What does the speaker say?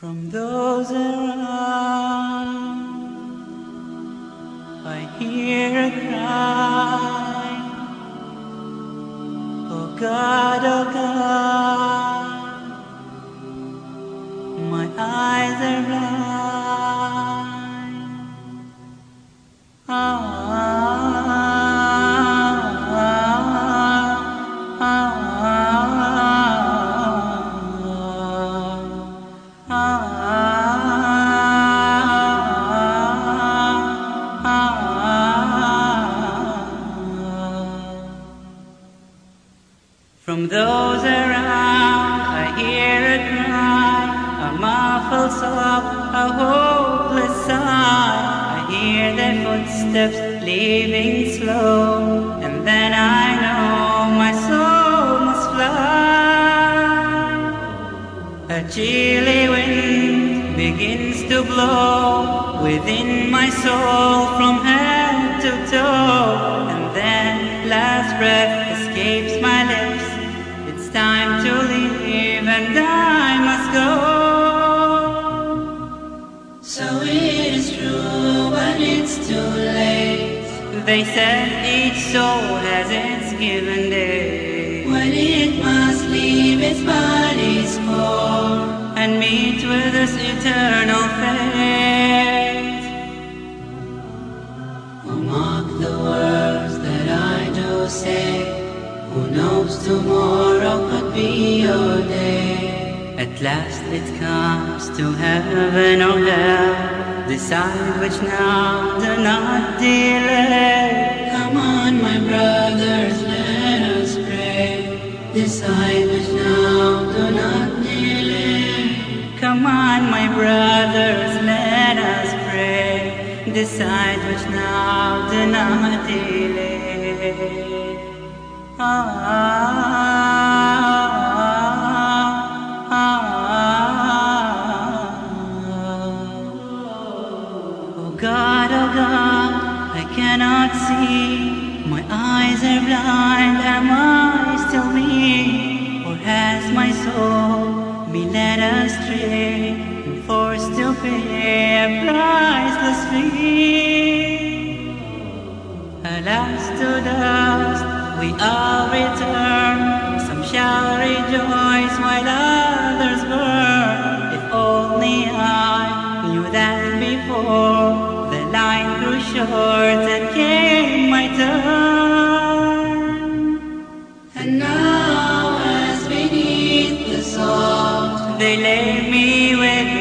From those around, I hear a cry. Oh God, my eyes are blind. From those around, I hear a cry, a muffled sob, a hopeless sigh. I hear their footsteps leaving slow, and then I know my soul must fly. A chilly wind begins to blow within my soul from head to toe, and then last breath escapes my lips. It's time to leave and I must go. So it is true, but it's too late. They said each soul has its given day, when it must leave its body's core and meet with its eternal fate. Oh, mark the words that I do say. Who knows tomorrow could be your day. At last it comes to heaven or hell. Decide which now, do not delay. Come on, my brothers, let us pray. Decide which now, do not delay. Come on, my brothers, let us pray. Decide which now, do not delay. Oh God, I cannot see. My eyes are blind, am I still me? Or has my soul been led astray and forced to pay a priceless fee? Alas, to dust we all return. Some shall rejoice while others burn. If only I knew that before the line grew short and came my turn. And now, as beneath the salt, they lay me with